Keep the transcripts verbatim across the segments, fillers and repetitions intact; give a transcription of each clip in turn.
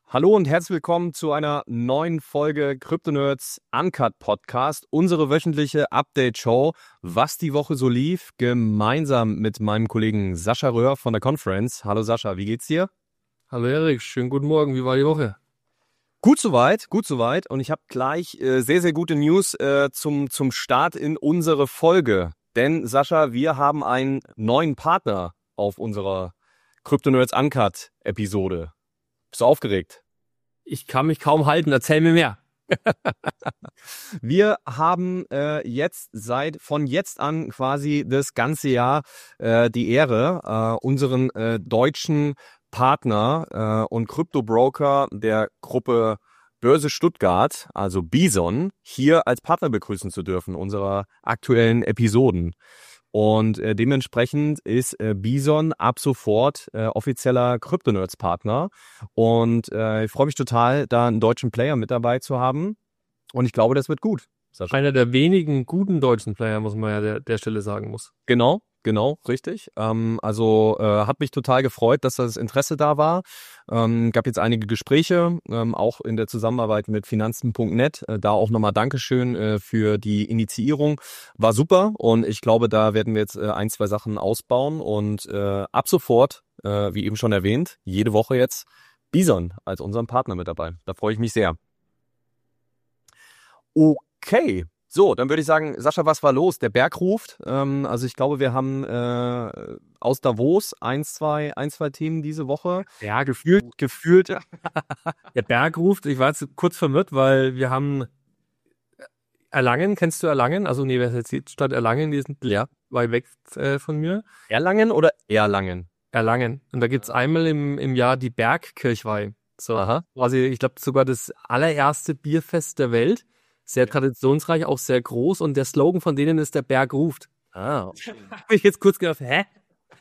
Hallo und herzlich willkommen zu einer neuen Folge Crypto-Nerds Uncut Podcast, unsere wöchentliche Update-Show, was die Woche so lief, gemeinsam mit meinem Kollegen Sascha Röhr von der Conference. Hallo Sascha, wie geht's dir? Hallo Erik, schönen guten Morgen, wie war die Woche? Gut soweit, gut soweit und ich habe gleich äh, sehr, sehr gute News äh, zum, zum Start in unsere Folge. Denn Sascha, wir haben einen neuen Partner auf unserer Crypto-Nerds Uncut Episode. Bist du aufgeregt? Ich kann mich kaum halten, erzähl mir mehr. Wir haben äh, jetzt seit von jetzt an quasi das ganze Jahr äh, die Ehre, äh, unseren äh, deutschen Partner äh, und Krypto-Broker der Gruppe Börse Stuttgart, also Bison, hier als Partner begrüßen zu dürfen, unserer aktuellen Episoden. Und äh, dementsprechend ist äh, Bison ab sofort äh, offizieller Crypto-Nerds-Partner. Und äh, ich freue mich total, da einen deutschen Player mit dabei zu haben. Und ich glaube, das wird gut. Sascha. Einer der wenigen guten deutschen Player, muss man ja der, der Stelle sagen muss. Genau, genau, richtig. Ähm, also äh, hat mich total gefreut, dass das Interesse da war. Ähm, gab jetzt einige Gespräche, ähm, auch in der Zusammenarbeit mit Finanzen Punkt net. Äh, da auch nochmal Dankeschön äh, für die Initiierung. War super und ich glaube, da werden wir jetzt äh, ein, zwei Sachen ausbauen. Und äh, ab sofort, äh, wie eben schon erwähnt, jede Woche jetzt Bison als unseren Partner mit dabei. Da freue ich mich sehr. Okay, so, dann würde ich sagen, Sascha, was war los? Der Berg ruft. Ähm, also ich glaube, wir haben äh, aus Davos ein, zwei, ein, zwei Themen diese Woche. Ja, gefühlt, gefühlt. Der Berg ruft. Ich war jetzt kurz verwirrt, weil wir haben Erlangen, kennst du Erlangen? Also Universitätsstadt Erlangen, die sind ja weit weg äh, von mir. Erlangen oder Erlangen? Erlangen. Und da gibt's einmal im, im Jahr die Bergkirchweih. So, Aha. quasi, ich glaube, sogar das allererste Bierfest der Welt. Sehr traditionsreich, auch sehr groß. Und der Slogan von denen ist, der Berg ruft. Ah. Habe ich jetzt kurz gedacht, hä?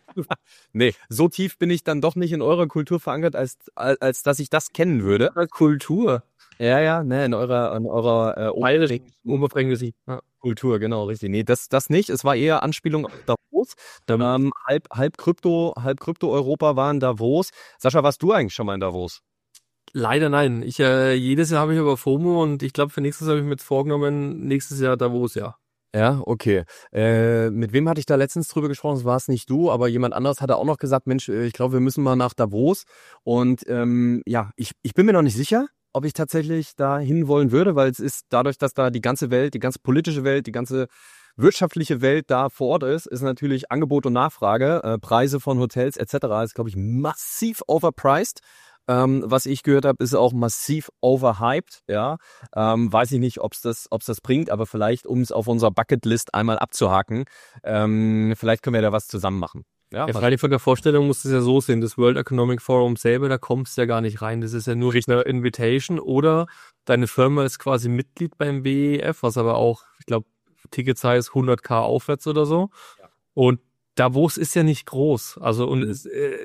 Nee, so tief bin ich dann doch nicht in eurer Kultur verankert, als, als, als dass ich das kennen würde. Kultur. Ja, ja, ne, in eurer, in eurer äh, Bayerischen, Oberfränkischen. Ja. Kultur, genau, richtig. Nee, das, das nicht. Es war eher Anspielung auf Davos. Ähm, halb, halb Krypto, halb Krypto-Europa war in Davos. Sascha, warst du eigentlich schon mal in Davos? Leider nein. Ich, äh, jedes Jahr habe ich aber FOMO und ich glaube, für nächstes Jahr habe ich mir jetzt vorgenommen, nächstes Jahr Davos, ja. Ja, okay. Äh, mit wem hatte ich da letztens drüber gesprochen? Das war es nicht du, aber jemand anderes hatte auch noch gesagt, Mensch, ich glaube, wir müssen mal nach Davos. Und ähm, ja, ich, ich bin mir noch nicht sicher, ob ich tatsächlich da hinwollen würde, weil es ist dadurch, dass da die ganze Welt, die ganze politische Welt, die ganze wirtschaftliche Welt da vor Ort ist, ist natürlich Angebot und Nachfrage, äh, Preise von Hotels et cetera ist, glaube ich, massiv overpriced. Ähm, was ich gehört habe, ist auch massiv overhyped, ja. Ähm, weiß ich nicht, ob es das, ob's das bringt, aber vielleicht, um es auf unserer Bucketlist einmal abzuhaken, ähm, vielleicht können wir da was zusammen machen. Ja, ja, freilich von der Vorstellung muss es ja so sehen, das World Economic Forum selber, da kommst du ja gar nicht rein. Das ist ja nur eine Invitation oder deine Firma ist quasi Mitglied beim W E F, was aber auch, ich glaube, Ticket-Size hunderttausend aufwärts oder so. Ja. Und Davos ist ja nicht groß. Also und es, äh,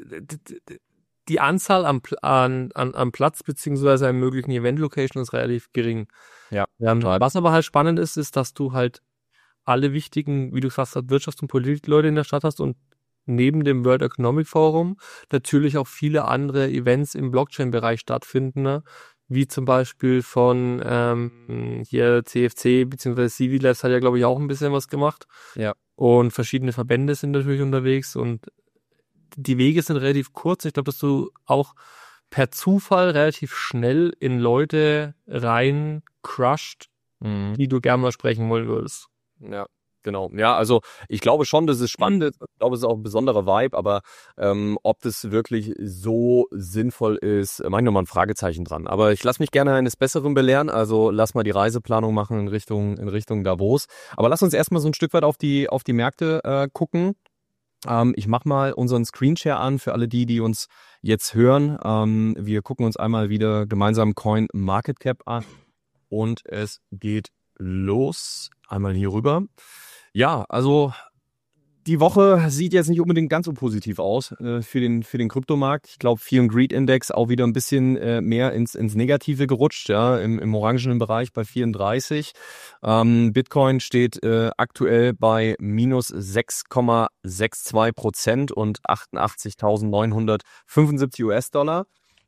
die Anzahl am, an, an, am Platz beziehungsweise einem möglichen Event-Location ist relativ gering. Ja. Ähm, was aber halt spannend ist, ist, dass du halt alle wichtigen, wie du gesagt hast, Wirtschafts- und Politikleute in der Stadt hast und neben dem World Economic Forum natürlich auch viele andere Events im Blockchain-Bereich stattfinden, ne? Wie zum Beispiel von ähm, hier C F C beziehungsweise C V Labs hat ja, glaube ich, auch ein bisschen was gemacht. Ja. Und verschiedene Verbände sind natürlich unterwegs und die Wege sind relativ kurz. Ich glaube, dass du auch per Zufall relativ schnell in Leute rein crushed, mhm. die du gerne mal sprechen wollen würdest. Ja, genau. Ja, also ich glaube schon, dass es spannend ist. Ich glaube, es ist auch ein besonderer Vibe, aber ähm, ob das wirklich so sinnvoll ist, mache ich nochmal ein Fragezeichen dran. Aber ich lasse mich gerne eines Besseren belehren. Also lass mal die Reiseplanung machen in Richtung, in Richtung Davos. Aber lass uns erstmal so ein Stück weit auf die, auf die Märkte äh, gucken. Ähm, ich mache mal unseren Screenshare an für alle die, die uns jetzt hören. Ähm, wir gucken uns einmal wieder gemeinsam Coin Market Cap an und es geht los. Einmal hier rüber. Ja, also die Woche sieht jetzt nicht unbedingt ganz so positiv aus äh, für den für den Kryptomarkt. Ich glaube, Fear and Greed Index auch wieder ein bisschen äh, mehr ins ins Negative gerutscht, ja, im, im orangenen Bereich bei vierunddreißig. Ähm, Bitcoin steht äh, aktuell bei minus sechs Komma sechs zwei Prozent und achtundachtzigtausendneunhundertfünfundsiebzig U S-Dollar.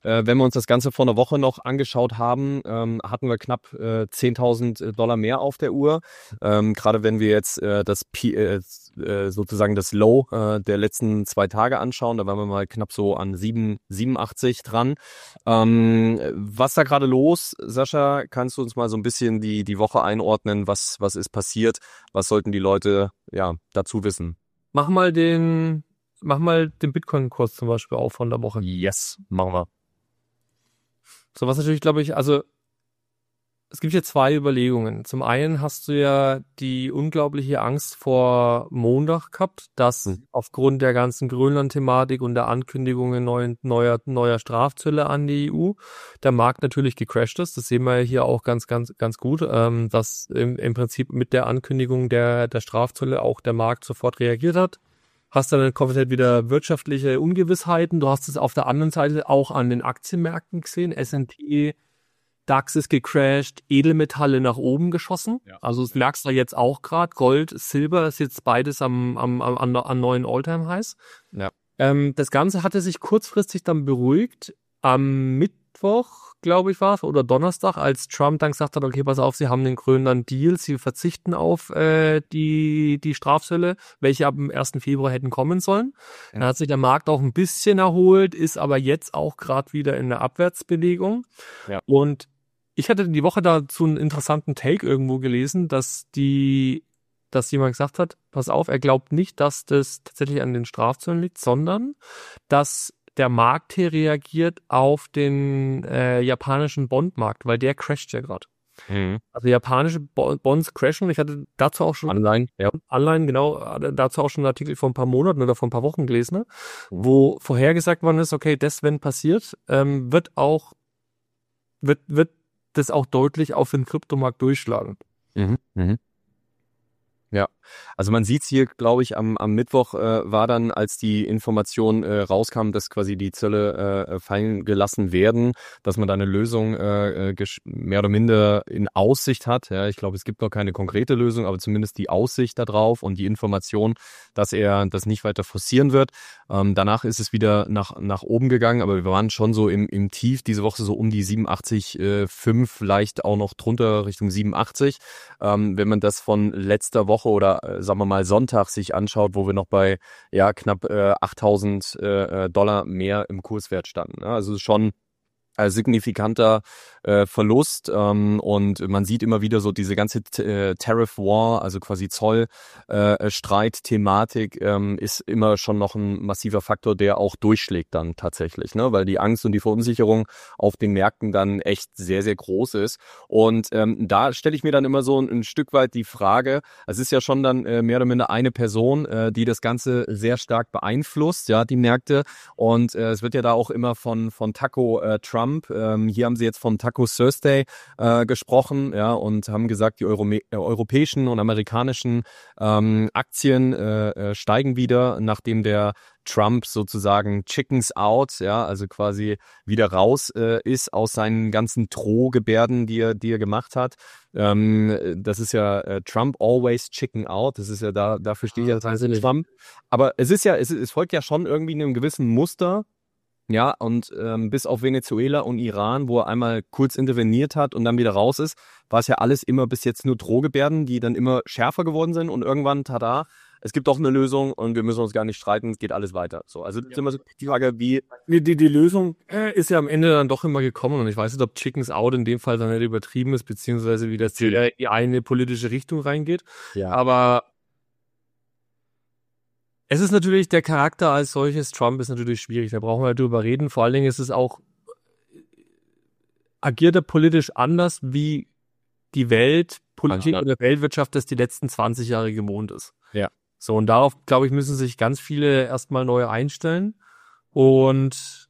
Äh, wenn wir uns das Ganze vor einer Woche noch angeschaut haben, ähm, hatten wir knapp äh, zehntausend Dollar mehr auf der Uhr. Ähm, gerade wenn wir jetzt äh, das P äh, sozusagen das Low äh, der letzten zwei Tage anschauen, da waren wir mal knapp so an sieben, siebenundachtzig dran. Ähm, was da gerade los, Sascha? Kannst du uns mal so ein bisschen die die Woche einordnen? Was was ist passiert? Was sollten die Leute ja dazu wissen? Mach mal den, mach mal den Bitcoin-Kurs zum Beispiel auf von der Woche. Yes, machen wir. So was natürlich, glaube ich, also es gibt hier zwei Überlegungen. Zum einen hast du ja die unglaubliche Angst vor Montag gehabt, dass Mhm. aufgrund der ganzen Grönland-Thematik und der Ankündigungen neuen, neuer, neuer Strafzölle an die E U der Markt natürlich gecrashed ist. Das sehen wir ja hier auch ganz, ganz, ganz gut, ähm, dass im, im Prinzip mit der Ankündigung der, der Strafzölle auch der Markt sofort reagiert hat. Hast dann komplett wieder wirtschaftliche Ungewissheiten. Du hast es auf der anderen Seite auch an den Aktienmärkten gesehen. S und P, DAX ist gecrashed, Edelmetalle nach oben geschossen. Ja. Also das merkst du jetzt auch gerade. Gold, Silber ist jetzt beides am, am, am, an, an neuen Alltime-Highs. Ja. Ähm, das Ganze hatte sich kurzfristig dann beruhigt. Am Mittwoch, glaube ich, war es, oder Donnerstag, als Trump dann gesagt hat, okay, pass auf, sie haben den Grönland-Deal, sie verzichten auf äh, die, die Strafzölle, welche ab dem ersten Februar hätten kommen sollen. Ja. Dann hat sich der Markt auch ein bisschen erholt, ist aber jetzt auch gerade wieder in der Abwärtsbewegung. Ja. Und ich hatte die Woche dazu einen interessanten Take irgendwo gelesen, dass die, dass jemand gesagt hat, pass auf, er glaubt nicht, dass das tatsächlich an den Strafzöllen liegt, sondern dass der Markt hier reagiert auf den äh, japanischen Bondmarkt, weil der crasht ja gerade. Mhm. Also japanische Bo- Bonds crashen. Ich hatte dazu auch schon Anleihen, ja. Anleihen, genau, dazu auch schon einen Artikel vor ein paar Monaten oder vor ein paar Wochen gelesen, ne? Wo vorhergesagt worden ist, okay, das, wenn passiert, ähm, wird auch, wird, wird das auch deutlich auf den Kryptomarkt durchschlagen. Mhm. Mhm. Ja, also man sieht's hier, glaube ich, am, am Mittwoch äh, war dann, als die Information äh, rauskam, dass quasi die Zölle äh, fallen gelassen werden, dass man da eine Lösung äh, gesch- mehr oder minder in Aussicht hat. Ja, ich glaube, es gibt noch keine konkrete Lösung, aber zumindest die Aussicht darauf und die Information, dass er das nicht weiter forcieren wird. Ähm, danach ist es wieder nach nach oben gegangen, aber wir waren schon so im im Tief diese Woche so um die siebenundachtzig Komma fünf, vielleicht auch noch drunter Richtung siebenundachtzig. Ähm, wenn man das von letzter Woche oder äh, sagen wir mal Sonntag sich anschaut, wo wir noch bei ja knapp äh, achttausend äh, Dollar mehr im Kurswert standen. Ne? Also schon ein signifikanter äh, Verlust ähm, und man sieht immer wieder so diese ganze äh, Tariff War, also quasi Zollstreit-Thematik äh, ähm, ist immer schon noch ein massiver Faktor, der auch durchschlägt dann tatsächlich, ne? Weil die Angst und die Verunsicherung auf den Märkten dann echt sehr, sehr groß ist. Und ähm, da stelle ich mir dann immer so ein, ein Stück weit die Frage, es ist ja schon dann äh, mehr oder minder eine Person, äh, die das Ganze sehr stark beeinflusst, ja, die Märkte. Und äh, es wird ja da auch immer von, von Taco äh, Trump Ähm, hier haben sie jetzt von Taco Thursday äh, gesprochen, ja, und haben gesagt, die Euro- äh, europäischen und amerikanischen ähm, Aktien äh, äh, steigen wieder, nachdem der Trump sozusagen Chickens out, ja, also quasi wieder raus äh, ist aus seinen ganzen Drohgebärden, die er, die er gemacht hat. Ähm, das ist ja äh, Trump always chicken out. Das ist ja da, dafür steht ja Trump. Aber es ist ja, es, es folgt ja schon irgendwie einem gewissen Muster. Ja, und ähm, bis auf Venezuela und Iran, wo er einmal kurz interveniert hat und dann wieder raus ist, war es ja alles immer bis jetzt nur Drohgebärden, die dann immer schärfer geworden sind und irgendwann, tada, es gibt doch eine Lösung und wir müssen uns gar nicht streiten, es geht alles weiter. So, also das ist immer so die Frage, wie... Die, die, die Lösung äh, ist ja am Ende dann doch immer gekommen und ich weiß nicht, ob Chickens Out in dem Fall dann nicht übertrieben ist, beziehungsweise wie das in die eine politische Richtung reingeht. Ja. Aber es ist natürlich, der Charakter als solches, Trump ist natürlich schwierig, da brauchen wir halt drüber reden. Vor allen Dingen ist es auch, agiert er politisch anders, wie die Weltpolitik oder Weltwirtschaft das die letzten zwanzig Jahre gewohnt ist. Ja. So, und darauf, glaube ich, müssen sich ganz viele erstmal neu einstellen. Und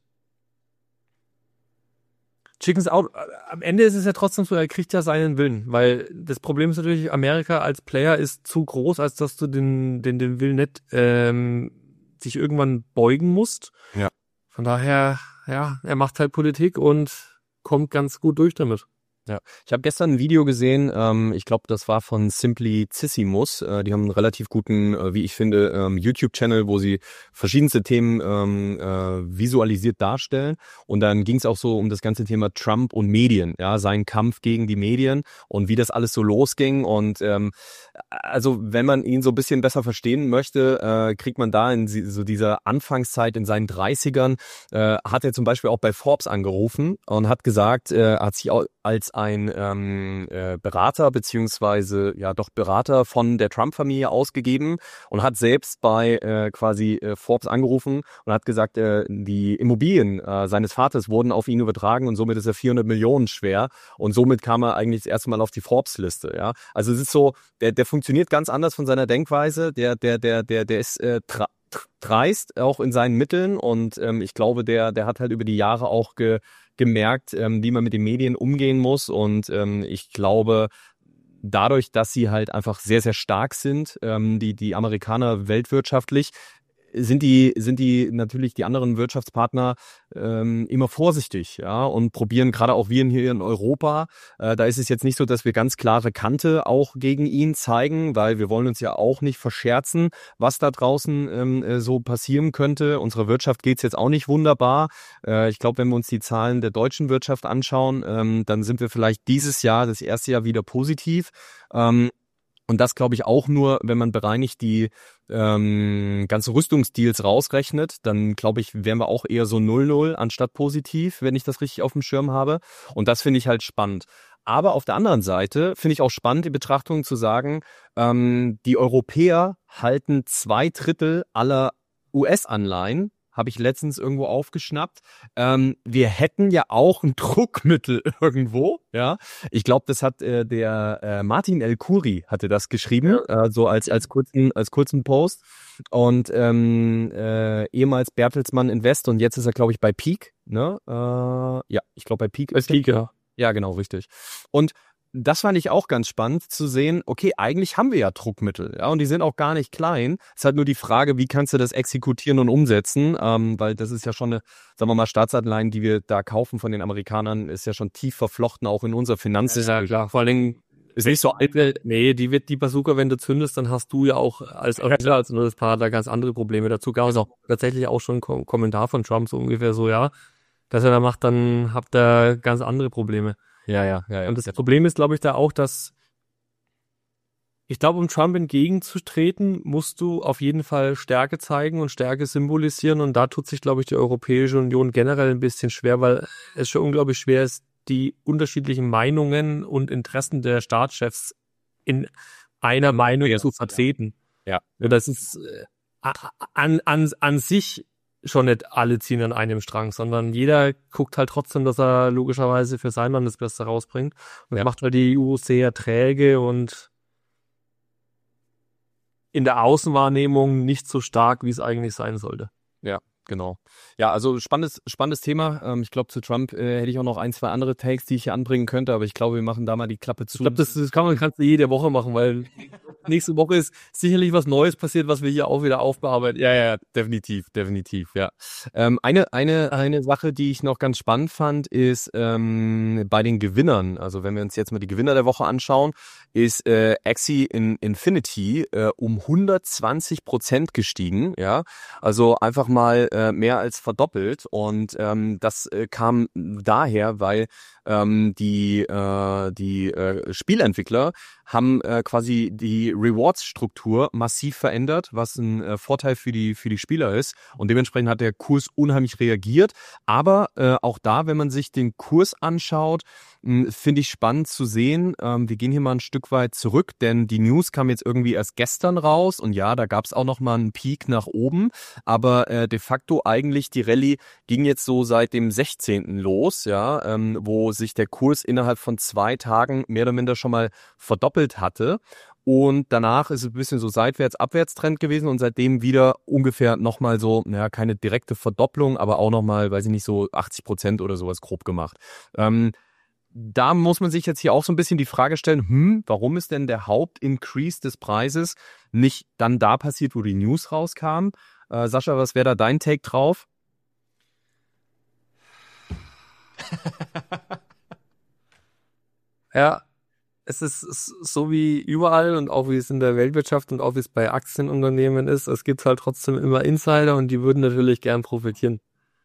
Chickens Out, am Ende ist es ja trotzdem so, er kriegt ja seinen Willen, weil das Problem ist natürlich, Amerika als Player ist zu groß, als dass du den, den, den Willen nicht ähm, sich irgendwann beugen musst. Ja. Von daher, ja, er macht halt Politik und kommt ganz gut durch damit. Ja, ich habe gestern ein Video gesehen, ähm, ich glaube, das war von Simplicissimus. Äh, die haben einen relativ guten, äh, wie ich finde, ähm, YouTube-Channel, wo sie verschiedenste Themen ähm, äh, visualisiert darstellen. Und dann ging es auch so um das ganze Thema Trump und Medien, ja, sein Kampf gegen die Medien und wie das alles so losging. Und ähm, also wenn man ihn so ein bisschen besser verstehen möchte, äh, kriegt man da in so dieser Anfangszeit in seinen dreißigern, äh, hat er zum Beispiel auch bei Forbes angerufen und hat gesagt, äh, hat sich auch als ein ähm, äh, Berater beziehungsweise ja doch Berater von der Trump-Familie ausgegeben und hat selbst bei äh, quasi äh, Forbes angerufen und hat gesagt, äh, die Immobilien äh, seines Vaters wurden auf ihn übertragen und somit ist er vierhundert Millionen schwer und somit kam er eigentlich das erste Mal auf die Forbes-Liste. Ja, also es ist so, der der funktioniert ganz anders von seiner Denkweise. Der der der der der ist äh, tra- dreist auch in seinen Mitteln und ähm, ich glaube, der der hat halt über die Jahre auch ge gemerkt, ähm, wie man mit den Medien umgehen muss. Und ähm, ich glaube, dadurch, dass sie halt einfach sehr, sehr stark sind, ähm, die, die Amerikaner weltwirtschaftlich, sind die, sind die natürlich die anderen Wirtschaftspartner ähm, immer vorsichtig, ja, und probieren gerade auch wir hier in Europa. Äh, da ist es jetzt nicht so, dass wir ganz klare Kante auch gegen ihn zeigen, weil wir wollen uns ja auch nicht verscherzen, was da draußen ähm, äh, so passieren könnte. Unserer Wirtschaft geht's jetzt auch nicht wunderbar. Äh, ich glaube, wenn wir uns die Zahlen der deutschen Wirtschaft anschauen, ähm, dann sind wir vielleicht dieses Jahr, das erste Jahr wieder positiv. Ähm, Und das glaube ich auch nur, wenn man bereinigt die ähm, ganze Rüstungsdeals rausrechnet, dann glaube ich, wären wir auch eher so null null anstatt positiv, wenn ich das richtig auf dem Schirm habe. Und das finde ich halt spannend. Aber auf der anderen Seite finde ich auch spannend, die Betrachtung zu sagen, ähm, die Europäer halten zwei Drittel aller U S-Anleihen, habe ich letztens irgendwo aufgeschnappt. Ähm, wir hätten ja auch ein Druckmittel irgendwo, ja. Ich glaube, das hat äh, der äh, Martin El-Khoury hatte das geschrieben, äh, so als als kurzen als kurzen Post. Und ähm, äh, ehemals Bertelsmann Invest und jetzt ist er, glaube ich, bei Peak. Ne? Äh, ja, ich glaube bei Peak Bei ist er. Peak, ja. Ja, genau, richtig. Und das fand ich auch ganz spannend zu sehen, okay, eigentlich haben wir ja Druckmittel, ja, und die sind auch gar nicht klein. Es ist halt nur die Frage, wie kannst du das exekutieren und umsetzen, ähm, weil das ist ja schon eine, sagen wir mal, Staatsanleihen, die wir da kaufen von den Amerikanern, ist ja schon tief verflochten, auch in unser Finanzsystem. Ja, klar. Vor allen Dingen ist nicht so alt. Nee, die wird die Bazooka, wenn du zündest, dann hast du ja auch als Europäer, als neues Partner ganz andere Probleme. Dazu gab es auch tatsächlich auch schon einen Kom- Kommentar von Trump, so ungefähr so, ja, dass er da macht, dann habt ihr ganz andere Probleme. Ja, ja, ja, ja. Und das Problem ist, glaube ich, da auch, dass ich glaube, um Trump entgegenzutreten, musst du auf jeden Fall Stärke zeigen und Stärke symbolisieren. Und da tut sich, glaube ich, die Europäische Union generell ein bisschen schwer, weil es schon unglaublich schwer ist, die unterschiedlichen Meinungen und Interessen der Staatschefs in einer Meinung Ja, zu vertreten. ja. Ja, das ist äh, an, an, an sich schon nicht alle ziehen an einem Strang, sondern jeder guckt halt trotzdem, dass er logischerweise für sein Land das Beste rausbringt. Und Ja. das macht halt die E U sehr träge und in der Außenwahrnehmung nicht so stark, wie es eigentlich sein sollte. Ja, genau. Ja, also spannendes, spannendes Thema. Ähm, ich glaube, zu Trump äh, hätte ich auch noch ein, zwei andere Takes, die ich hier anbringen könnte, aber ich glaube, wir machen da mal die Klappe zu. Ich glaube, das, das kann man kannst du jede Woche machen, weil nächste Woche ist sicherlich was Neues passiert, was wir hier auch wieder aufbearbeiten. Ja, ja, definitiv, definitiv, ja. Ähm, eine, eine, eine Sache, die ich noch ganz spannend fand, ist ähm, bei den Gewinnern, also wenn wir uns jetzt mal die Gewinner der Woche anschauen, ist äh, Axie in Infinity äh, um hundertzwanzig Prozent gestiegen, ja. Also einfach mal äh, mehr als verdoppelt und ähm, das äh, kam daher, weil ähm, die äh, die äh, Spielentwickler haben äh, quasi die Rewards-Struktur massiv verändert, was ein äh, Vorteil für die für die Spieler ist und dementsprechend hat der Kurs unheimlich reagiert, aber äh, auch da, wenn man sich den Kurs anschaut, finde ich spannend zu sehen. Ähm, wir gehen hier mal ein Stück weit zurück, denn die News kam jetzt irgendwie erst gestern raus und ja, da gab es auch noch mal einen Peak nach oben, aber äh, de facto eigentlich die Rallye ging jetzt so seit dem sechzehnten los, ja, ähm, wo sich der Kurs innerhalb von zwei Tagen mehr oder minder schon mal verdoppelt hatte. Und danach ist es ein bisschen so Seitwärts-Abwärtstrend gewesen und seitdem wieder ungefähr nochmal so, naja, keine direkte Verdopplung, aber auch nochmal, weiß ich nicht, so achtzig Prozent oder sowas grob gemacht. Ähm, Da muss man sich jetzt hier auch so ein bisschen die Frage stellen, hm, warum ist denn der Hauptincrease des Preises nicht dann da passiert, wo die News rauskam? Äh, Sascha, was wäre da dein Take drauf? Ja, es ist so wie überall und auch wie es in der Weltwirtschaft und auch wie es bei Aktienunternehmen ist. Es gibt halt trotzdem immer Insider und die würden natürlich gern profitieren.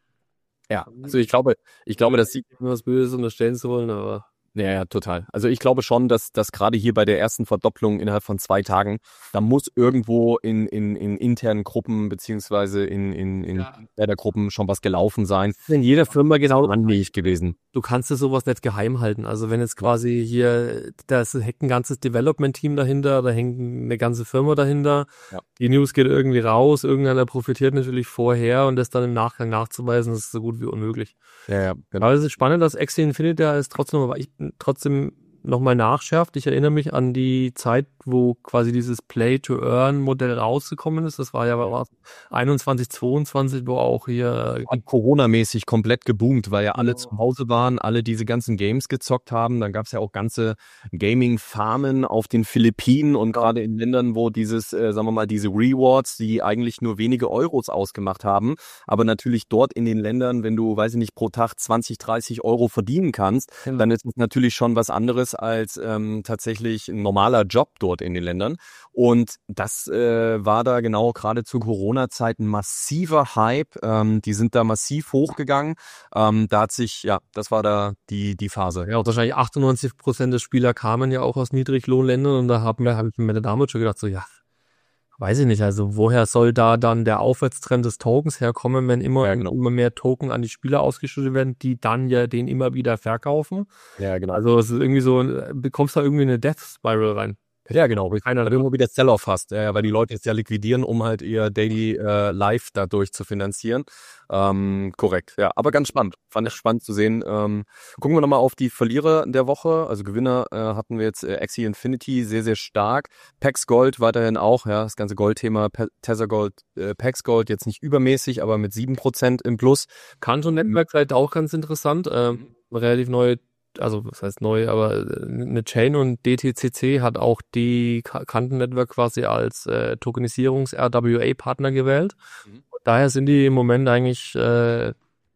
Ja, also ich glaube, ich glaube, dass sie was Böses unterstellen zu wollen, aber ja, ja, total. Also ich glaube schon, dass dass gerade hier bei der ersten Verdopplung innerhalb von zwei Tagen, da muss irgendwo in in in internen Gruppen beziehungsweise in in in Ja. Insidergruppen schon was gelaufen sein. in jeder Firma genau Anliegend gewesen. Du kannst dir sowas nicht geheim halten. Also wenn jetzt quasi hier, da hängt ein ganzes Development-Team dahinter, da hängt eine ganze Firma dahinter. Ja. Die News geht irgendwie raus, irgendeiner profitiert natürlich vorher und das dann im Nachgang nachzuweisen, ist so gut wie unmöglich. Ja, ja, genau. Aber es ist spannend, dass Axie Infinity da ist trotzdem, aber ich trotzdem nochmal nachschärft. Ich erinnere mich an die Zeit, wo quasi dieses Play-to-Earn-Modell rausgekommen ist. Das war ja war einundzwanzig, zweiundzwanzig, wo auch hier Hat Corona-mäßig komplett geboomt, weil ja alle Genau. zu Hause waren, alle diese ganzen Games gezockt haben. Dann gab es ja auch ganze Gaming-Farmen auf den Philippinen und gerade in Ländern, wo dieses, äh, sagen wir mal, diese Rewards, die eigentlich nur wenige Euros ausgemacht haben, aber natürlich dort in den Ländern, wenn du, weiß ich nicht, pro Tag zwanzig, dreißig Euro verdienen kannst, Genau. dann ist es natürlich schon was anderes als ähm, tatsächlich ein normaler Job dort in den Ländern. Und das äh, war da genau gerade zu Corona-Zeiten massiver Hype. Ähm, die sind da massiv hochgegangen. Ähm, da hat sich, ja, das war da die die Phase. Ja, und wahrscheinlich achtundneunzig Prozent der Spieler kamen ja auch aus Niedriglohnländern und da haben wir, habe ich mir der Dame schon gedacht, so, ja, weiß ich nicht, also woher soll da dann der Aufwärtstrend des Tokens herkommen, wenn immer, Ja, genau. immer mehr Token an die Spieler ausgeschüttet werden, die dann ja den immer wieder verkaufen. Ja, genau. Also es ist irgendwie so, bekommst da irgendwie eine Death Spiral rein. Ja, genau. Keiner, weil du immer wieder Sell-off hast, ja, weil die Leute jetzt ja liquidieren, um halt ihr Daily äh, Life dadurch zu finanzieren. Ähm, korrekt, ja. Aber ganz spannend. Fand ich spannend zu sehen. Ähm, gucken wir nochmal auf die Verlierer der Woche. Also Gewinner äh, hatten wir jetzt äh, Axie Infinity, sehr, sehr stark. Pax Gold weiterhin auch, ja, das ganze Goldthema. Pe- Tether Gold, äh, Pax Gold jetzt nicht übermäßig, aber mit sieben Prozent im Plus. Kanto Network seid auch ganz interessant. Ähm, relativ neue, also was heißt neu, aber eine Chain und D T C C hat auch die Kanto Network quasi als äh, Tokenisierungs-R W A-Partner gewählt. Mhm. Daher sind die im Moment eigentlich äh,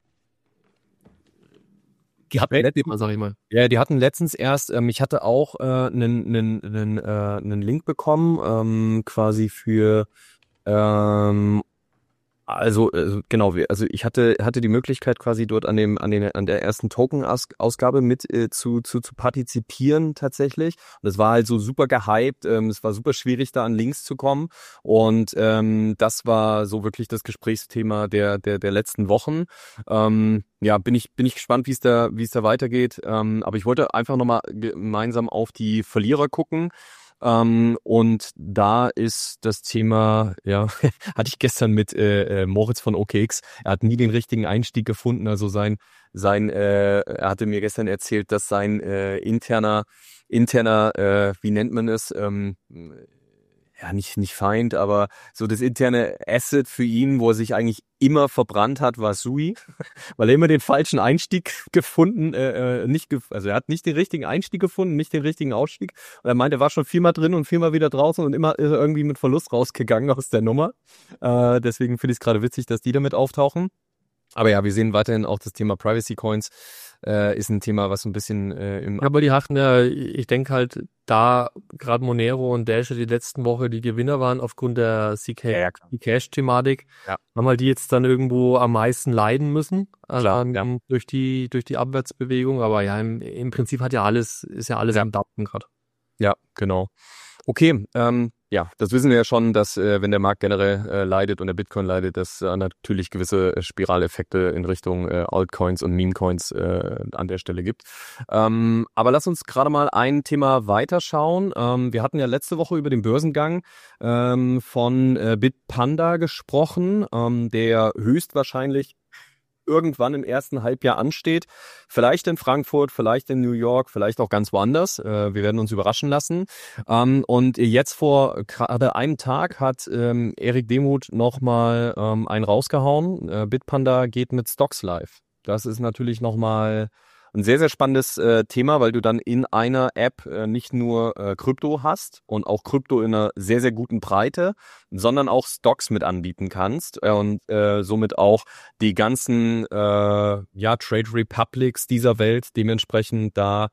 Die hatten, letztens, sag ich mal. ja, die hatten letztens erst, ähm, ich hatte auch einen äh, einen einen äh, einen Link bekommen, ähm, quasi für ähm, Also, äh, genau, wir- also ich hatte hatte die Möglichkeit quasi dort an dem an den an der ersten Token-Ausgabe mit äh, zu zu zu partizipieren tatsächlich. Und das war halt so super gehypt. Ähm, es war super schwierig, da an Links zu kommen. Und ähm, das war so wirklich das Gesprächsthema der der der letzten Wochen. Ähm, ja, bin ich bin ich gespannt, wie es da wie es da weitergeht. Ähm, aber ich wollte einfach nochmal gemeinsam auf die Verlierer gucken. Ähm, und da ist das Thema, ja, hatte ich gestern mit äh, äh, Moritz von O K X. Er hat nie den richtigen Einstieg gefunden. Also sein, sein, äh, er hatte mir gestern erzählt, dass sein äh, interner, interner, äh, wie nennt man es, ähm, ja, nicht, nicht Feind, aber so das interne Asset für ihn, wo er sich eigentlich immer verbrannt hat, war Sui, weil er immer den falschen Einstieg gefunden, äh, nicht, gef- also er hat nicht den richtigen Einstieg gefunden, nicht den richtigen Ausstieg. Und er meinte, er war schon viermal drin und viermal wieder draußen und immer ist er irgendwie mit Verlust rausgegangen aus der Nummer. Äh, deswegen finde ich es gerade witzig, dass die damit auftauchen. Aber ja, wir sehen weiterhin auch das Thema Privacy Coins äh, ist ein Thema, was so ein bisschen äh, im Aber die hatten ja, ich denke halt, da gerade Monero und Dash die letzten Woche die Gewinner waren aufgrund der C Ja, ja, klar. Cash-Thematik, Ja. haben halt die jetzt dann irgendwo am meisten leiden müssen, also Klar, ähm, ja. durch die durch die Abwärtsbewegung. Aber ja, im, im Prinzip hat ja alles, ist ja alles Ja. am Dampfen gerade. Ja, genau. Okay, ähm, ja, das wissen wir ja schon, dass äh, wenn der Markt generell äh, leidet und der Bitcoin leidet, dass äh, natürlich gewisse äh, Spiraleffekte in Richtung äh, Altcoins und Meme-Coins äh, an der Stelle gibt. Ähm, aber lass uns gerade mal ein Thema weiterschauen. Ähm, wir hatten ja letzte Woche über den Börsengang ähm, von äh, Bitpanda gesprochen, ähm, der höchstwahrscheinlich irgendwann im ersten Halbjahr ansteht. Vielleicht in Frankfurt, vielleicht in New York, vielleicht auch ganz woanders. Äh, wir werden uns überraschen lassen. Ähm, und jetzt vor gerade einem Tag hat ähm, Erik Demuth nochmal ähm, einen rausgehauen. Äh, Bitpanda geht mit Stocks live. Das ist natürlich nochmal ein sehr, sehr spannendes äh, Thema, weil du dann in einer App äh, nicht nur äh, Krypto hast und auch Krypto in einer sehr, sehr guten Breite, sondern auch Stocks mit anbieten kannst äh, und äh, somit auch die ganzen äh, ja Trade Republics dieser Welt dementsprechend da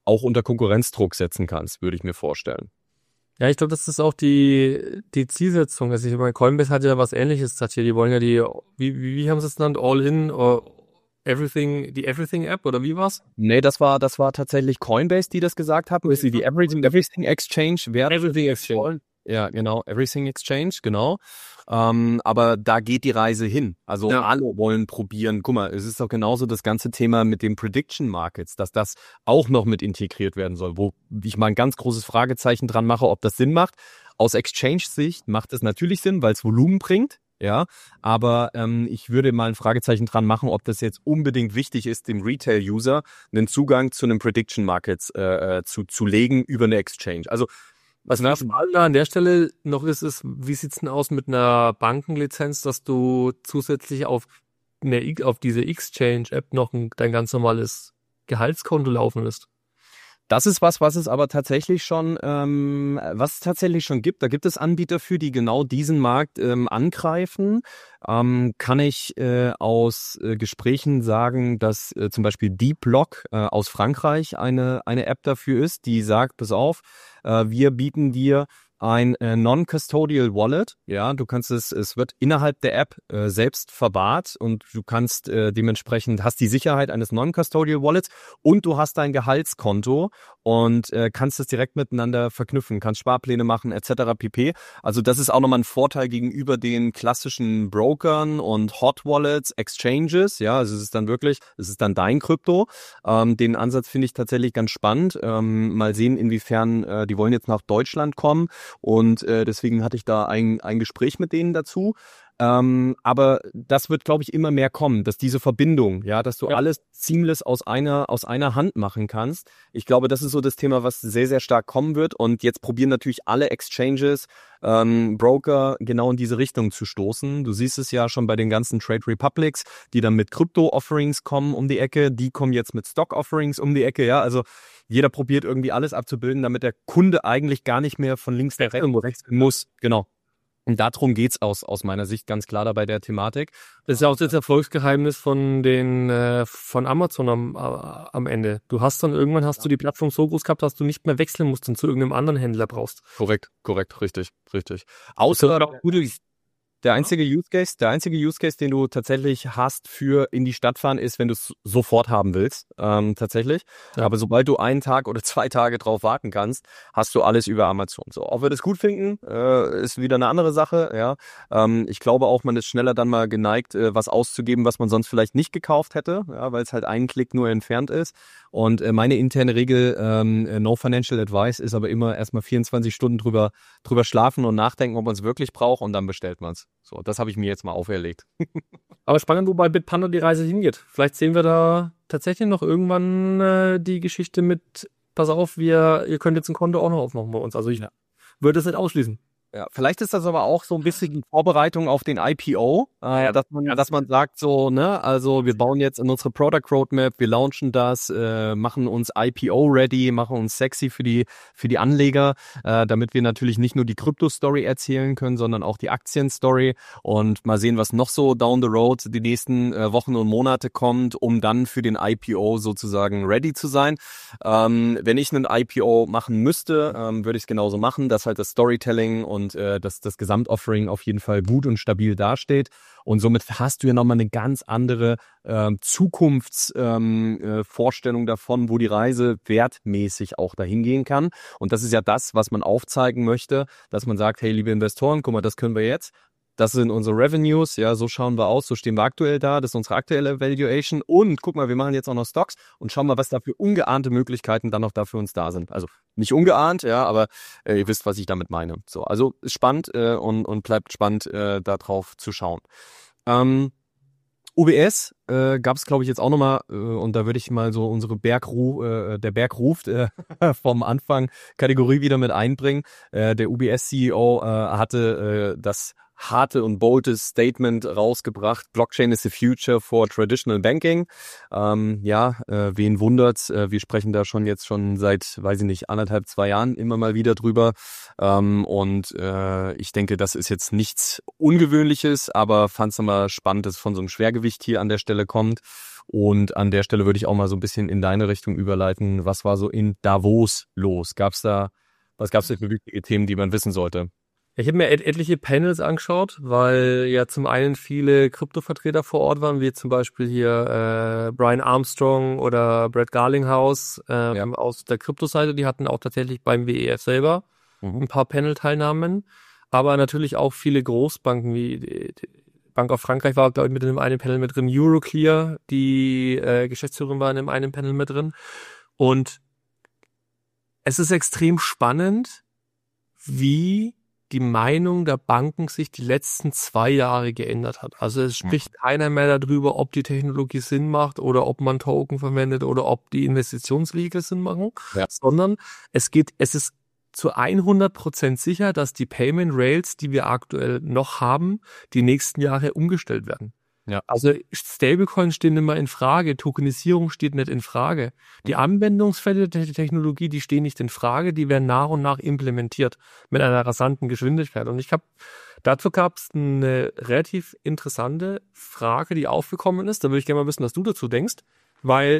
auch unter Konkurrenzdruck setzen kannst, würde ich mir vorstellen. Ja, ich glaube, das ist auch die die Zielsetzung. Also ich meine, Coinbase hat ja was Ähnliches gesagt hier. Die wollen ja die, wie wie, wie haben sie es genannt, All-in or Everything, die Everything-App oder wie war's? Nee, das war das war tatsächlich Coinbase, die das gesagt haben, dass sie die Everything Everything Exchange werden. Everything Exchange. Ja, genau, Everything Exchange, genau. Ähm, aber da geht die Reise hin. Also Ja. alle wollen probieren. Guck mal, es ist doch genauso das ganze Thema mit den Prediction Markets, dass das auch noch mit integriert werden soll, wo ich mal ein ganz großes Fragezeichen dran mache, ob das Sinn macht. Aus Exchange-Sicht macht es natürlich Sinn, weil es Volumen bringt. Ja, aber ähm, ich würde mal ein Fragezeichen dran machen, ob das jetzt unbedingt wichtig ist, dem Retail-User einen Zugang zu einem Prediction Markets äh, zu, zu legen über eine Exchange. Also Was mir an der Stelle noch ist, ist, wie sieht's denn aus mit einer Bankenlizenz, dass du zusätzlich auf eine, auf diese Exchange-App noch ein, dein ganz normales Gehaltskonto laufen lässt? Das ist was, was es aber tatsächlich schon, ähm, was es tatsächlich schon gibt. Da gibt es Anbieter für, die genau diesen Markt ähm, angreifen. Ähm, kann ich äh, aus äh, Gesprächen sagen, dass äh, zum Beispiel DeepLock äh, aus Frankreich eine eine App dafür ist, die sagt, pass auf, äh, wir bieten dir ein äh, Non-Custodial Wallet. Ja, du kannst es, es wird innerhalb der App äh, selbst verwahrt und du kannst äh, dementsprechend, hast die Sicherheit eines Non-Custodial Wallets und du hast dein Gehaltskonto und äh, kannst es direkt miteinander verknüpfen, kannst Sparpläne machen et cetera pp. Also das ist auch nochmal ein Vorteil gegenüber den klassischen Brokern und Hot Wallets, Exchanges. Ja, also es ist dann wirklich, es ist dann dein Krypto. Ähm, den Ansatz finde ich tatsächlich ganz spannend. Ähm, mal sehen, inwiefern äh, die wollen jetzt nach Deutschland kommen. Und äh, deswegen hatte ich da ein, ein Gespräch mit denen dazu. Ähm, aber das wird, glaube ich, immer mehr kommen, dass diese Verbindung, ja, dass du ja. alles seamless aus einer, aus einer Hand machen kannst. Ich glaube, das ist so das Thema, was sehr, sehr stark kommen wird. Und jetzt probieren natürlich alle Exchanges, ähm, Broker genau in diese Richtung zu stoßen. Du siehst es ja schon bei den ganzen Trade Republics, die dann mit Krypto-Offerings kommen um die Ecke. Die kommen jetzt mit Stock-Offerings um die Ecke, ja, also jeder probiert irgendwie alles abzubilden, damit der Kunde eigentlich gar nicht mehr von links nach rechts muss. Genau. Und darum geht's aus aus meiner Sicht ganz klar da bei der Thematik. Das ist ja auch das Erfolgsgeheimnis von den äh, von Amazon am, äh, am Ende. Du hast dann irgendwann hast du die Plattform so groß gehabt, dass du nicht mehr wechseln musst und zu irgendeinem anderen Händler brauchst. Korrekt, korrekt, richtig, richtig. Außer Der einzige Use Case, der einzige Use Case, den du tatsächlich hast für in die Stadt fahren, ist, wenn du es sofort haben willst, ähm, tatsächlich. Ja. Aber sobald du einen Tag oder zwei Tage drauf warten kannst, hast du alles über Amazon. So, ob wir das gut finden, äh, ist wieder eine andere Sache. Ja, ähm, ich glaube auch, man ist schneller dann mal geneigt, äh, was auszugeben, was man sonst vielleicht nicht gekauft hätte, ja, weil es halt einen Klick nur entfernt ist. Und äh, meine interne Regel, ähm, no financial advice, ist aber immer erstmal vierundzwanzig Stunden drüber drüber schlafen und nachdenken, ob man es wirklich braucht, und dann bestellt man es. So, das habe ich mir jetzt mal auferlegt. Aber spannend, wo bei Bitpanda die Reise hingeht. Vielleicht sehen wir da tatsächlich noch irgendwann äh, die Geschichte mit, pass auf, wir, ihr könnt jetzt ein Konto auch noch aufmachen bei uns. Also ich ja. würde es nicht ausschließen. Ja, vielleicht ist das aber auch so ein bisschen die Vorbereitung auf den I P O, äh, dass man, dass man sagt so, ne, also wir bauen jetzt in unsere Product Roadmap, wir launchen das, äh, machen uns I P O ready, machen uns sexy für die für die Anleger, äh, damit wir natürlich nicht nur die Krypto-Story erzählen können, sondern auch die Aktien-Story, und mal sehen, was noch so down the road die nächsten äh, Wochen und Monate kommt, um dann für den I P O sozusagen ready zu sein. Ähm, wenn ich einen I P O machen müsste, ähm, würde ich es genauso machen, dass halt das Storytelling und und äh, dass das Gesamtoffering auf jeden Fall gut und stabil dasteht. Und somit hast du ja nochmal eine ganz andere äh, Zukunftsvorstellung ähm, äh, davon, wo die Reise wertmäßig auch dahin gehen kann. Und das ist ja das, was man aufzeigen möchte, dass man sagt, hey, liebe Investoren, guck mal, das können wir jetzt. Das sind unsere Revenues, ja, so schauen wir aus, so stehen wir aktuell da, das ist unsere aktuelle Valuation, und guck mal, wir machen jetzt auch noch Stocks und schauen mal, was da für ungeahnte Möglichkeiten dann noch da für uns da sind. Also nicht ungeahnt, ja, aber äh, ihr wisst, was ich damit meine. So, also ist spannend äh, und, und bleibt spannend, äh, da drauf zu schauen. Ähm, U B S äh, gab es, glaube ich, jetzt auch nochmal, äh, und da würde ich mal so unsere Bergruf, äh, der Berg ruft äh, vom Anfang Kategorie wieder mit einbringen. Äh, der U B S-C E O äh, hatte äh, das harte und boldes Statement rausgebracht. Blockchain is the future for traditional banking. Ähm, ja, äh, wen wundert's? Äh, wir sprechen da schon jetzt schon seit, weiß ich nicht, anderthalb, zwei Jahren immer mal wieder drüber. Ähm, und äh, ich denke, das ist jetzt nichts Ungewöhnliches, aber fand es nochmal spannend, dass es von so einem Schwergewicht hier an der Stelle kommt. Und an der Stelle würde ich auch mal so ein bisschen in deine Richtung überleiten. Was war so in Davos los? Gab's da, was gab's da für wichtige Themen, die man wissen sollte? Ich habe mir et etliche Panels angeschaut, weil ja zum einen viele Kryptovertreter vor Ort waren, wie zum Beispiel hier äh, Brian Armstrong oder Brett Garlinghouse äh, Ja. aus der Kryptoseite. Die hatten auch tatsächlich beim W E F selber Mhm. ein paar Panel-Teilnahmen, aber natürlich auch viele Großbanken wie die, die Bank of Frankreich war, glaube ich, mit in einem Panel mit drin. Euroclear, die äh, Geschäftsführerin war in einem Panel mit drin. Und es ist extrem spannend, wie die Meinung der Banken sich die letzten zwei Jahre geändert hat. Also es spricht mhm. keiner mehr darüber, ob die Technologie Sinn macht oder ob man Token verwendet oder ob die Investitionsriegel Sinn machen, ja. sondern es geht, es ist zu hundert Prozent sicher, dass die Payment Rails, die wir aktuell noch haben, die nächsten Jahre umgestellt werden. Ja. Also Stablecoins stehen immer in Frage, Tokenisierung steht nicht in Frage. Die Anwendungsfälle der Technologie, die stehen nicht in Frage, die werden nach und nach implementiert mit einer rasanten Geschwindigkeit. Und ich habe dazu gab es eine relativ interessante Frage, die aufgekommen ist. Da würde ich gerne mal wissen, was du dazu denkst, weil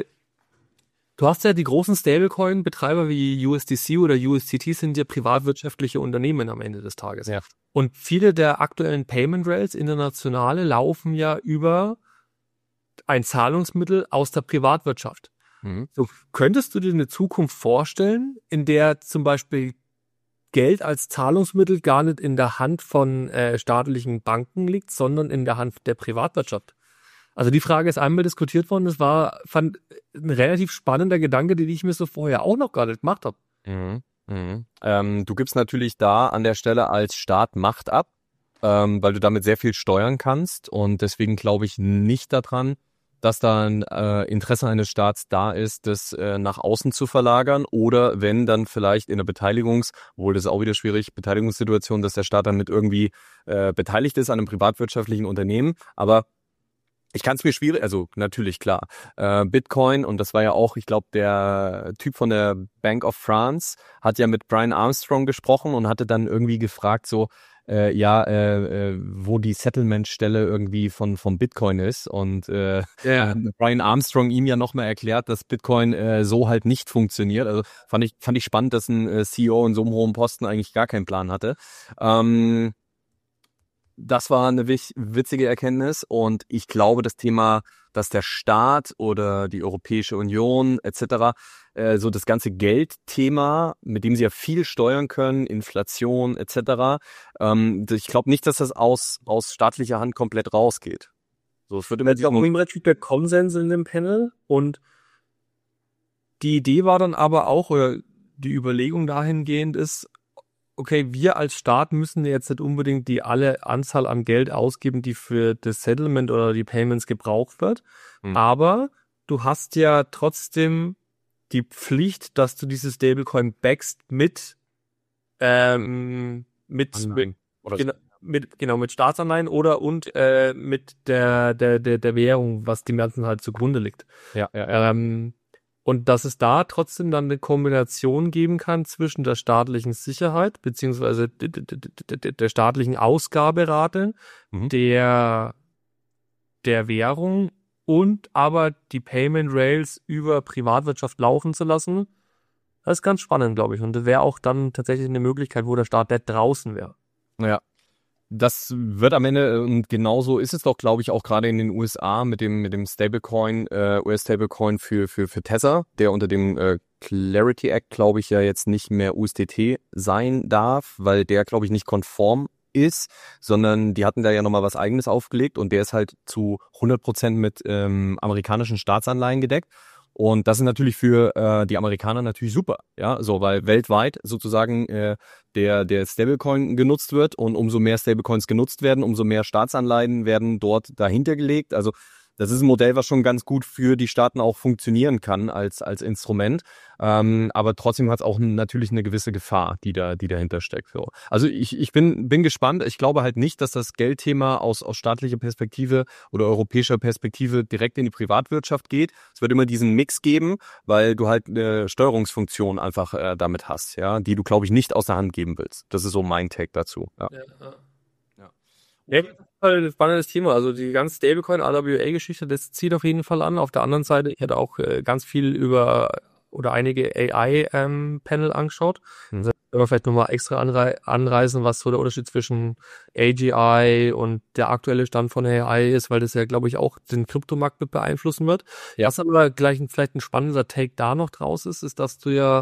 du hast ja die großen Stablecoin-Betreiber wie U S D C oder U S D T sind ja privatwirtschaftliche Unternehmen am Ende des Tages. Ja. Und viele der aktuellen Payment Rails, internationale, laufen ja über ein Zahlungsmittel aus der Privatwirtschaft. Mhm. So, könntest du dir eine Zukunft vorstellen, in der zum Beispiel Geld als Zahlungsmittel gar nicht in der Hand von äh, staatlichen Banken liegt, sondern in der Hand der Privatwirtschaft? Also die Frage ist einmal diskutiert worden. Das war, fand ein relativ spannender Gedanke, den ich mir so vorher auch noch gar nicht gemacht habe. Mhm. Mhm. Ähm, du gibst natürlich da an der Stelle als Staat Macht ab, ähm, weil du damit sehr viel steuern kannst. Und deswegen glaube ich nicht daran, dass da ein äh, Interesse eines Staats da ist, das äh, nach außen zu verlagern. Oder wenn, dann vielleicht in der Beteiligungs-, obwohl das ist auch wieder schwierig, Beteiligungssituation, dass der Staat dann mit irgendwie äh, beteiligt ist an einem privatwirtschaftlichen Unternehmen. Aber ich kann es mir schwierig, also natürlich klar, äh, Bitcoin, und das war ja auch, ich glaube, der Typ von der Bank of France hat ja mit Brian Armstrong gesprochen und hatte dann irgendwie gefragt so, äh, ja, äh, äh, wo die Settlement-Stelle irgendwie von vom Bitcoin ist, und äh, ja. äh, Brian Armstrong ihm ja nochmal erklärt, dass Bitcoin äh, so halt nicht funktioniert. Also fand ich fand ich spannend, dass ein äh, C E O in so einem hohen Posten eigentlich gar keinen Plan hatte. Ähm, Das war eine witzige Erkenntnis, und ich glaube, das Thema, dass der Staat oder die Europäische Union et cetera äh, so das ganze Geldthema, mit dem sie ja viel steuern können, Inflation et cetera, ähm, ich glaube nicht, dass das aus aus staatlicher Hand komplett rausgeht. So, es wird immer auch ein relativ der Konsens in dem Panel, und die Idee war dann aber auch, oder die Überlegung dahingehend ist, okay, wir als Staat müssen jetzt nicht unbedingt die alle Anzahl an Geld ausgeben, die für das Settlement oder die Payments gebraucht wird. Hm. Aber du hast ja trotzdem die Pflicht, dass du dieses Stablecoin backst mit, ähm, mit, mit, oder genau, mit, genau, mit Staatsanleihen oder und äh, mit der, der, der, der Währung, was dem Ganzen halt zugrunde liegt. Ja, ja. Ähm, Und dass es da trotzdem dann eine Kombination geben kann zwischen der staatlichen Sicherheit beziehungsweise d- d- d- d- der staatlichen Ausgaberate, mhm. der, der Währung und aber die Payment Rails über Privatwirtschaft laufen zu lassen. Das ist ganz spannend, glaube ich. Und das wäre auch dann tatsächlich eine Möglichkeit, wo der Staat nicht draußen wäre. Ja. Das wird am Ende, und genauso ist es doch, glaube ich, auch gerade in den U S A mit dem mit dem Stablecoin, äh, U S-Stablecoin für für für Tether, der unter dem äh, Clarity Act, glaube ich, ja jetzt nicht mehr U S D T sein darf, weil der, glaube ich, nicht konform ist, sondern die hatten da ja nochmal was Eigenes aufgelegt, und der ist halt zu hundert Prozent mit ähm, amerikanischen Staatsanleihen gedeckt. Und das ist natürlich für äh, die Amerikaner natürlich super, ja, so, weil weltweit sozusagen äh, der der Stablecoin genutzt wird, und umso mehr Stablecoins genutzt werden, umso mehr Staatsanleihen werden dort dahinter gelegt. Also das ist ein Modell, was schon ganz gut für die Staaten auch funktionieren kann als als Instrument. Ähm, aber trotzdem hat es auch natürlich eine gewisse Gefahr, die da die dahinter steckt. So. Also ich ich bin bin gespannt. Ich glaube halt nicht, dass das Geldthema aus aus staatlicher Perspektive oder europäischer Perspektive direkt in die Privatwirtschaft geht. Es wird immer diesen Mix geben, weil du halt eine Steuerungsfunktion einfach äh, damit hast, ja, die du, glaube ich, nicht aus der Hand geben willst. Das ist so mein Take dazu. Ja. Ja. Ja, das ist halt ein spannendes Thema. Also die ganze Stablecoin, R W A-Geschichte, das zieht auf jeden Fall an. Auf der anderen Seite, ich hatte auch äh, ganz viel über oder einige A I-Panel angeschaut. Mhm. Also, wenn wir vielleicht nochmal extra anrei anreisen, was so der Unterschied zwischen A G I und der aktuelle Stand von A I ist, weil das ja, glaube ich, auch den Kryptomarkt mit beeinflussen wird. Ja. Was aber gleich ein, vielleicht ein spannender Take da noch draus ist, ist, dass du ja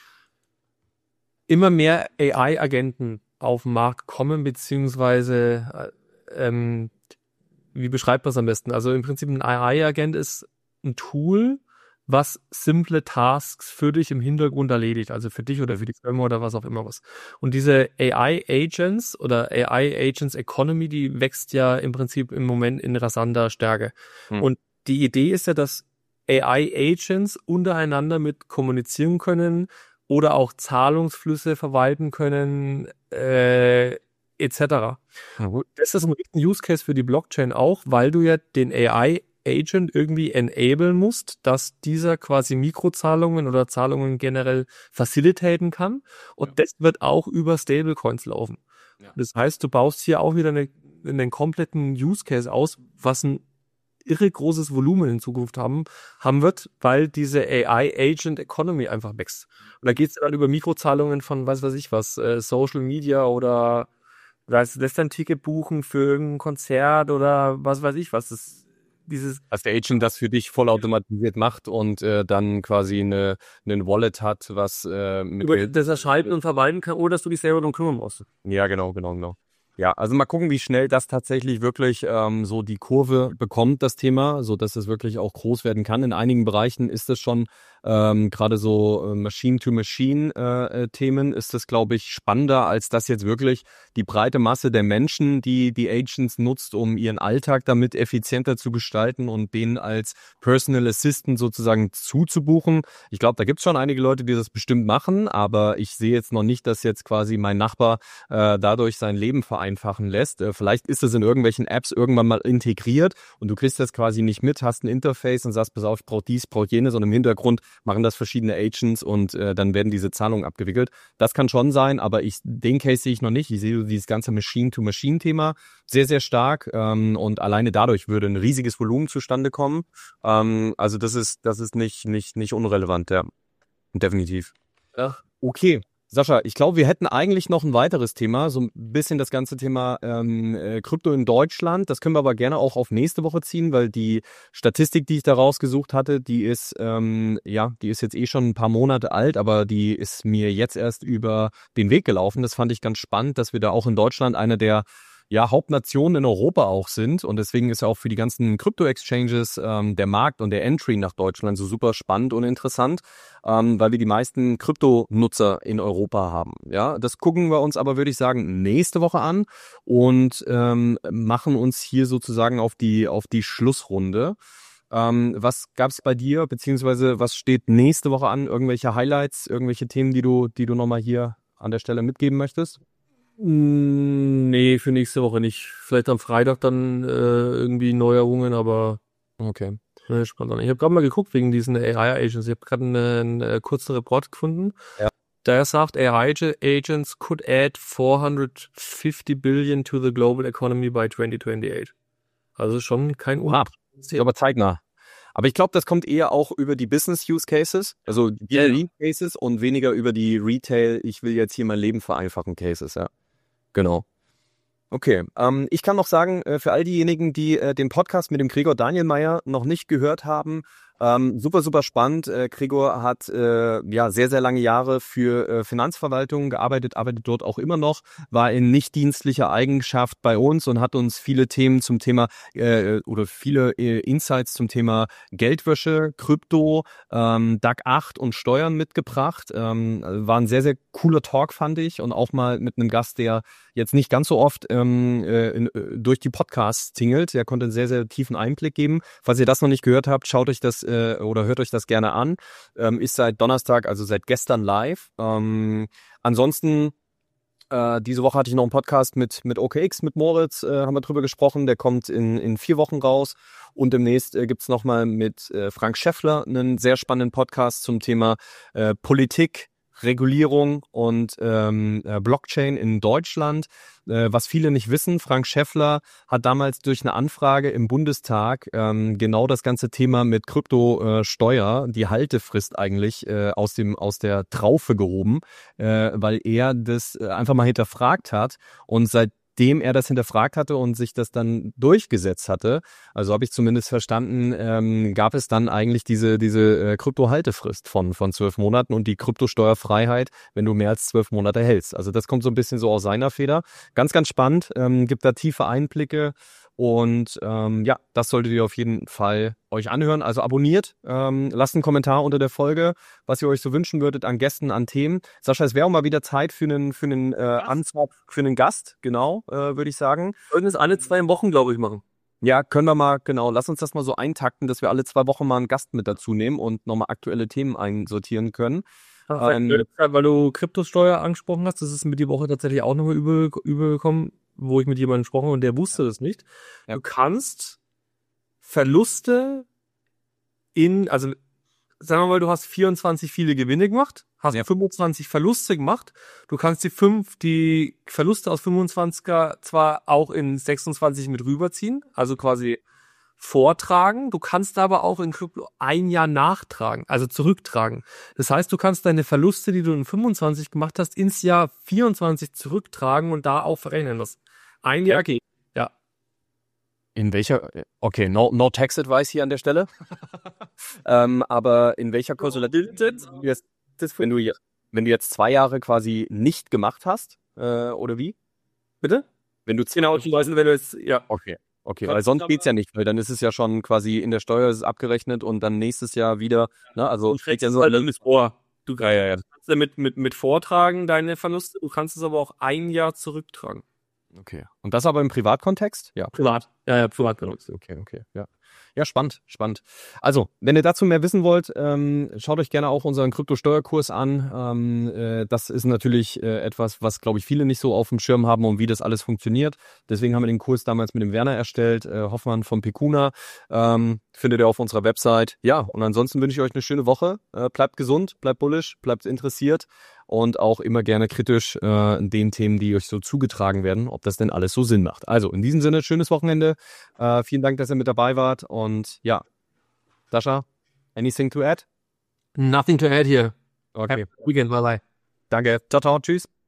immer mehr A I-Agenten auf den Markt kommen, beziehungsweise äh, ähm, wie beschreibt man es am besten? Also im Prinzip ein A I-Agent ist ein Tool, was simple Tasks für dich im Hintergrund erledigt, also für dich oder für die Firma oder was auch immer was. Und diese A I-Agents oder A I-Agents Economy, die wächst ja im Prinzip im Moment in rasanter Stärke. Hm. Und die Idee ist ja, dass A I-Agents untereinander mit kommunizieren können, oder auch Zahlungsflüsse verwalten können, äh, et cetera. Das ist ein riesen Use Case für die Blockchain auch, weil du ja den A I-Agent irgendwie enablen musst, dass dieser quasi Mikrozahlungen oder Zahlungen generell facilitaten kann. Und ja. Das wird auch über Stablecoins laufen. Ja. Das heißt, du baust hier auch wieder eine, einen kompletten Use Case aus, was ein irre großes Volumen in Zukunft haben, haben wird, weil diese A I-Agent Economy einfach wächst. Und da geht es dann über Mikrozahlungen von weiß weiß ich was, äh, Social Media oder weiß, lässt ein Ticket buchen für irgendein Konzert oder was weiß ich was. Das, dieses Dass der Agent das für dich vollautomatisiert macht und äh, dann quasi eine, eine Wallet hat, was äh, mit über das er schalten und verwalten kann, oder dass du dich selber darum kümmern musst. Ja, genau, genau, genau. Ja, also mal gucken, wie schnell das tatsächlich wirklich ähm, so die Kurve bekommt, das Thema, so dass es wirklich auch groß werden kann. In einigen Bereichen ist es schon ähm, gerade so äh, Machine-to-Machine-Themen, äh, ist das, glaube ich, spannender, als dass jetzt wirklich die breite Masse der Menschen, die die Agents nutzt, um ihren Alltag damit effizienter zu gestalten und denen als Personal Assistant sozusagen zuzubuchen. Ich glaube, da gibt es schon einige Leute, die das bestimmt machen, aber ich sehe jetzt noch nicht, dass jetzt quasi mein Nachbar äh, dadurch sein Leben vereinfachen lässt. Äh, vielleicht ist es in irgendwelchen Apps irgendwann mal integriert und du kriegst das quasi nicht mit, hast ein Interface und sagst, pass auf, ich brauche dies, brauche jenes und im Hintergrund machen das verschiedene Agents und äh, dann werden diese Zahlungen abgewickelt. Das kann schon sein, aber ich den Case sehe ich noch nicht. Ich sehe dieses ganze Machine-to-Machine-Thema sehr, sehr stark ähm, und alleine dadurch würde ein riesiges Volumen zustande kommen. Ähm, also das ist das ist nicht nicht nicht unrelevant, ja. Definitiv. Ja. Okay. Sascha, ich glaube, wir hätten eigentlich noch ein weiteres Thema, so ein bisschen das ganze Thema ähm, äh, Krypto in Deutschland. Das können wir aber gerne auch auf nächste Woche ziehen, weil die Statistik, die ich da rausgesucht hatte, die ist ähm, ja, die ist jetzt eh schon ein paar Monate alt, aber die ist mir jetzt erst über den Weg gelaufen. Das fand ich ganz spannend, dass wir da auch in Deutschland eine der ja, Hauptnationen in Europa auch sind und deswegen ist ja auch für die ganzen Krypto-Exchanges ähm, der Markt und der Entry nach Deutschland so super spannend und interessant, ähm, weil wir die meisten Krypto-Nutzer in Europa haben. Ja, das gucken wir uns aber, würde ich sagen, nächste Woche an und ähm, machen uns hier sozusagen auf die auf die Schlussrunde. Ähm, was gab's bei dir, beziehungsweise was steht nächste Woche an? Irgendwelche Highlights, irgendwelche Themen, die du, die du nochmal hier an der Stelle mitgeben möchtest? Nee, für nächste Woche nicht. Vielleicht am Freitag dann äh, irgendwie Neuerungen, aber okay. Ne, spannend. Ich habe gerade mal geguckt wegen diesen A I-Agents. Ich habe gerade einen, einen äh, kurzen Report gefunden. Ja. Der sagt, A I-Agents could add four hundred fifty billion to the global economy by twenty twenty-eight. Also schon kein Wow. Aber zeitnah. Aber ich glaube, das kommt eher auch über die Business-Use-Cases, also die Ja, ja. Lean-Cases und weniger über die Retail, ich will jetzt hier mein Leben vereinfachen Cases, ja. Genau. Okay, ähm, ich kann noch sagen, äh, für all diejenigen, die äh, den Podcast mit dem Gregor Danielmeier noch nicht gehört haben, ähm, super, super spannend. Äh, Gregor hat äh, ja sehr, sehr lange Jahre für äh, Finanzverwaltung gearbeitet, arbeitet dort auch immer noch, war in nicht dienstlicher Eigenschaft bei uns und hat uns viele Themen zum Thema äh, oder viele äh, Insights zum Thema Geldwäsche, Krypto, ähm, D A C acht und Steuern mitgebracht. Ähm, war ein sehr, sehr cooler Talk, fand ich, und auch mal mit einem Gast, der jetzt nicht ganz so oft ähm, äh, in, äh, durch die Podcasts tingelt. Der konnte einen sehr, sehr tiefen Einblick geben. Falls ihr das noch nicht gehört habt, schaut euch das äh, oder hört euch das gerne an. Ähm, ist seit Donnerstag, also seit gestern live. Ähm, ansonsten äh, diese Woche hatte ich noch einen Podcast mit mit O K X, mit Moritz, äh, haben wir drüber gesprochen. Der kommt in in vier Wochen raus. Und demnächst äh, gibt's nochmal mit äh, Frank Schäffler einen sehr spannenden Podcast zum Thema äh, Politik, Regulierung und ähm, äh, Blockchain in Deutschland. Äh, was viele nicht wissen, Frank Schäffler hat damals durch eine Anfrage im Bundestag ähm, genau das ganze Thema mit Kryptosteuer, äh, die Haltefrist eigentlich äh, aus dem aus der Traufe gehoben, äh, weil er das äh, einfach mal hinterfragt hat und seit dem er das hinterfragt hatte und sich das dann durchgesetzt hatte, also habe ich zumindest verstanden, ähm, gab es dann eigentlich diese diese äh, Krypto-Haltefrist von von zwölf Monaten und die Kryptosteuerfreiheit, wenn du mehr als zwölf Monate hältst. Also das kommt so ein bisschen so aus seiner Feder. Ganz, ganz spannend, ähm, gibt da tiefe Einblicke und ähm, ja, das solltet ihr auf jeden Fall euch anhören. Also abonniert, ähm, lasst einen Kommentar unter der Folge, was ihr euch so wünschen würdet an Gästen, an Themen. Sascha, es wäre auch mal wieder Zeit für einen für einen äh, Antrag, für einen Gast, genau, äh, würde ich sagen. Wir würden es alle zwei Wochen, glaube ich, machen. Ja, können wir mal, genau, lass uns das mal so eintakten, dass wir alle zwei Wochen mal einen Gast mit dazu nehmen und nochmal aktuelle Themen einsortieren können. Ähm, weil du Kryptosteuer angesprochen hast, das ist mir die Woche tatsächlich auch nochmal übel, übel gekommen, wo ich mit jemandem gesprochen habe und der wusste das nicht. Ja. Du kannst Verluste in, also sagen wir mal, du hast vierundzwanzig viele Gewinne gemacht, hast Ja. fünfundzwanzig Verluste gemacht. Du kannst die fünf, die Verluste aus fünfundzwanziger zwar auch in sechsundzwanzig mit rüberziehen, also quasi vortragen. Du kannst aber auch in Krypto ein Jahr nachtragen, also zurücktragen. Das heißt, du kannst deine Verluste, die du in fünfundzwanzig gemacht hast, ins Jahr vierundzwanzig zurücktragen und da auch verrechnen lassen. Ein Jahr geht. Ja. In welcher, okay, no, no tax advice hier an der Stelle. ähm, aber in welcher Konstellation, wenn du, je- wenn du jetzt zwei Jahre quasi nicht gemacht hast, äh, oder wie? Bitte? Wenn du Genau, zum Beispiel, wenn du jetzt, ja. Okay, okay, weil sonst geht's ja nicht, weil dann ist es ja schon quasi in der Steuer ist es abgerechnet und dann nächstes Jahr wieder, ne, also Du trägst ja es so, halt alles vor. Du ja, ja, ja. kannst damit mit, mit vortragen deine Verluste, du kannst es aber auch ein Jahr zurücktragen. Okay. Und das aber im Privatkontext? Ja. Privat. Ja, ja, privat benutzt. Okay, okay, ja. Ja, spannend, spannend. Also, wenn ihr dazu mehr wissen wollt, ähm, schaut euch gerne auch unseren Kryptosteuerkurs an. Ähm, äh, das ist natürlich äh, etwas, was, glaube ich, viele nicht so auf dem Schirm haben und wie das alles funktioniert. Deswegen haben wir den Kurs damals mit dem Werner erstellt, äh, Hoffmann von Pecuna. Ähm, findet ihr auf unserer Website. Ja, und ansonsten wünsche ich euch eine schöne Woche. Äh, bleibt gesund, bleibt bullish, bleibt interessiert und auch immer gerne kritisch äh, in den Themen, die euch so zugetragen werden, ob das denn alles so Sinn macht. Also, in diesem Sinne, schönes Wochenende. Äh, vielen Dank, dass ihr mit dabei wart. Und ja, Sascha, anything to add? Nothing to add here. Okay, Have a weekend, bye bye. danke. Ciao, ciao, tschüss.